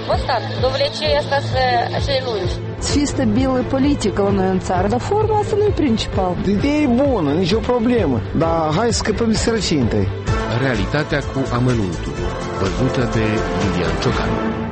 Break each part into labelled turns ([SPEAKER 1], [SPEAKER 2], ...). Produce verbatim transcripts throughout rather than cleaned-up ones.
[SPEAKER 1] Вот так, довлечение остаться lungi.
[SPEAKER 2] Să fie stabilă politică la noi în țară, dar forma asta nu e principal.
[SPEAKER 3] Ideea e bună, nicio problemă, dar hai să scăpăm de sărăcie întâi.
[SPEAKER 4] Realitatea cu amănuntul, văzută de Lilian Ciocan.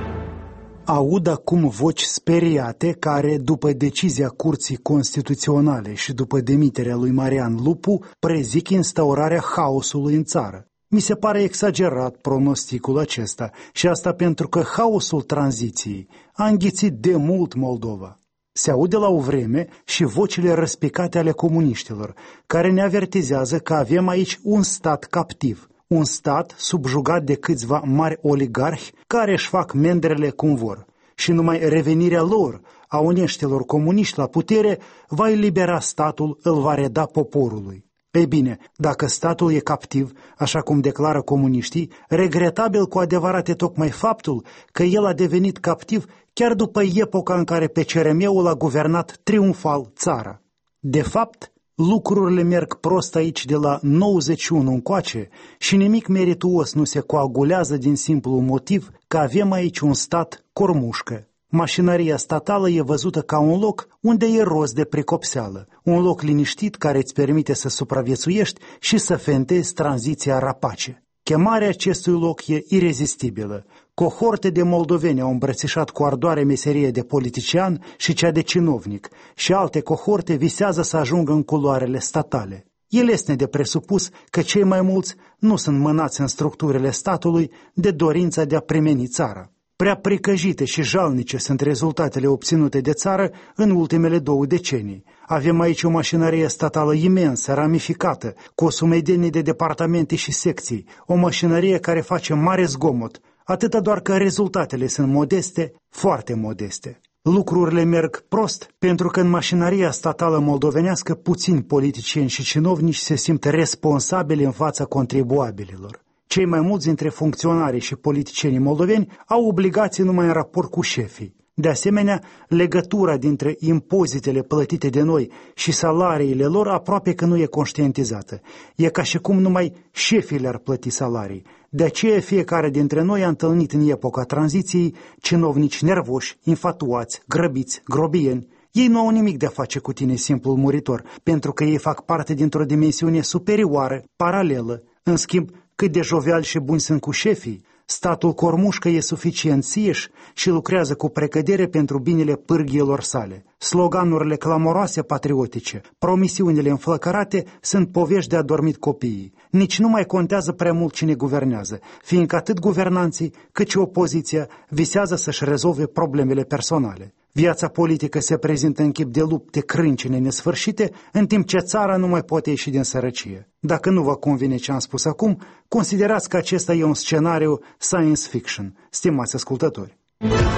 [SPEAKER 5] Aud acum voci speriate care, după decizia Curții Constituționale și după demiterea lui Marian Lupu, prezic instaurarea haosului în țară. Mi se pare exagerat pronosticul acesta și asta pentru că haosul tranziției a înghițit de mult Moldova. Se aude la o vreme și vocile răspicate ale comuniștilor, care ne avertizează că avem aici un stat captiv, un stat subjugat de câțiva mari oligarhi care își fac mendrele cum vor. Și numai revenirea lor, a oneștilor comuniști la putere, va elibera statul, îl va reda poporului. Ei bine, dacă statul e captiv, așa cum declară comuniștii, regretabil cu adevărat e tocmai faptul că el a devenit captiv chiar după epoca în care P C R M-ul a guvernat triumfal țara. De fapt, lucrurile merg prost aici de la nouăzeci și unu încoace și nimic merituos nu se coagulează din simplul motiv că avem aici un stat cormușcă. Mașinăria statală e văzută ca un loc unde e rost de pricopseală, un loc liniștit care îți permite să supraviețuiești și să fentezi tranziția rapace. Chemarea acestui loc e irezistibilă. Cohorte de moldoveni au îmbrățișat cu ardoare meserie de politician și cea de cinovnic și alte cohorte visează să ajungă în culoarele statale. El este de presupus că cei mai mulți nu sunt mânați în structurile statului de dorința de a primeni țara. Prea pricăjite și jalnice sunt rezultatele obținute de țară în ultimele două decenii. Avem aici o mașinărie statală imensă, ramificată, cu o sumedenie de departamente și secții, o mașinărie care face mare zgomot, atâta doar că rezultatele sunt modeste, foarte modeste. Lucrurile merg prost pentru că în mașinăria statală moldovenească puțini politicieni și cinovnici se simt responsabili în fața contribuabililor. Cei mai mulți dintre funcționarii și politicienii moldoveni au obligații numai în raport cu șefii. De asemenea, legătura dintre impozitele plătite de noi și salariile lor aproape că nu e conștientizată. E ca și cum numai șefii le-ar plăti salarii. De aceea fiecare dintre noi a întâlnit în epoca tranziției cinovnici nervoși, infatuați, grăbiți, grobieni. Ei nu au nimic de a face cu tine, simplul muritor, pentru că ei fac parte dintr-o dimensiune superioară, paralelă. În schimb, cât de joviali și buni sunt cu șefii, statul cormușcă e suficient sieș și lucrează cu precădere pentru binele pârghiilor sale. Sloganurile clamoroase patriotice, promisiunile înflăcărate sunt povești de adormit copiii. Nici nu mai contează prea mult cine guvernează, fiindcă atât guvernanții cât și opoziția visează să-și rezolve problemele personale. Viața politică se prezintă în chip de lupte crâncine nesfârșite, în timp ce țara nu mai poate ieși din sărăcie. Dacă nu vă convine ce am spus acum, considerați că acesta e un scenariu science fiction, stimați ascultători.